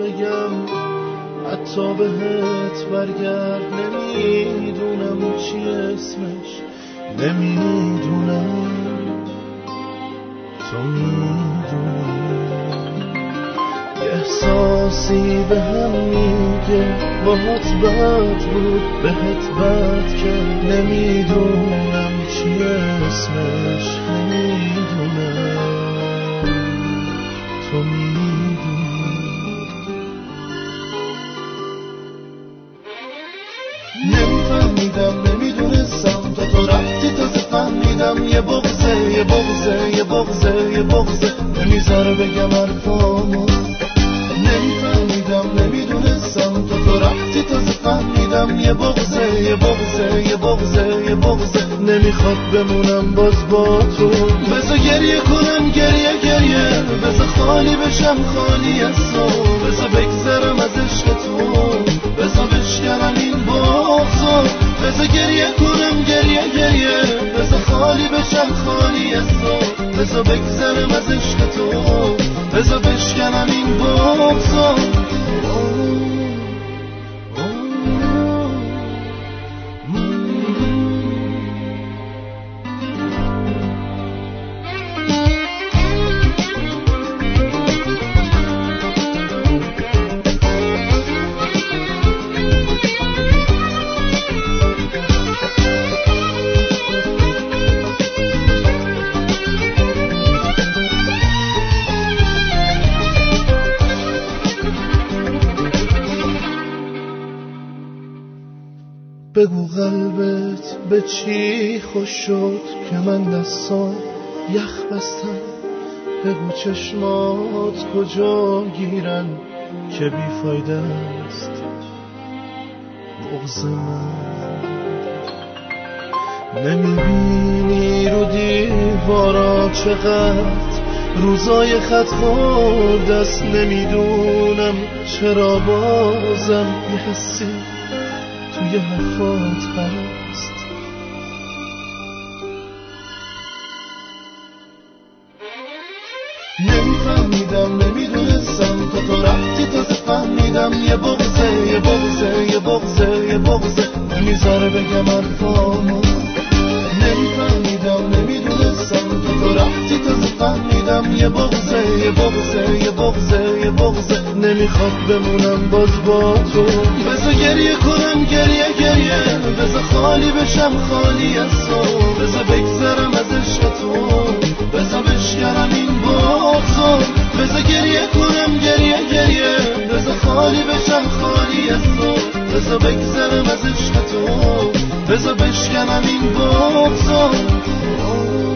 بگم حتی بهت برگرد. نمیدونم چی اسمش، نمیدونم تو میدونی. احساسی به هم میگه باهات بد بود، بهت بد کرد. نمیدونم چی اسمش، نمیدونم تو میدونی. نمیفهمیدم نمیدونستم تا تو رفتی تازه فهمیدم. یه بغضه یه بغضه یه بغضه یه بغضه نمیذاره بگم حرفامو. نمیفهمیدم نمیدونستم تا تو رفتی تازه فهمیدم. یه بغضه یه بغضه یه بغضه یه بغضه نمیخواد بمونم باز با تو. بذار گریه کنم گریه گریه، بذار خالی بشم خالی از تو. بذار بگذرم از عشق تو، بذار بشکنم این بغضو. بذار گریه کنم گریه گریه، بذار خالی بشم خالی از تو. بذار بگذرم از عشق تو، بذار بشکنم این بغضو. بگو قلبت به چی خوش شد که من دستان یخ بستم. بگو چشمات کجا گیرن که بیفایده است بغض من. نمیبینی رو دیوارا چقدر روزای خط خورد است. نمیدونم چرا بازم یه حسی توی حرفات هست. نمیفهمیدم نمیدونستم تا تو رفتی تازه فهمیدم. یه بغضه یه بغضه یه بغضه یه بغضه نمیذاره بگم حرفامو. نمیفهمیدم نمیدونستم تا تو رفتی تازه فهمیدم. یه بغضه یه بغضه یه بغضه یه بغضه نمیخواد بمونم باز با تو. بذار گریه کنم گریه گریه، بذار خالی بشم خالی از تو. بذار بگذرم از عشق تو، بذار بشکنم این بغضو. بذار گریه کنم گریه گریه، بذار خالی بشم خالی از تو. بذار بگذرم از عشق تو، بذار بشکنم این بغضو.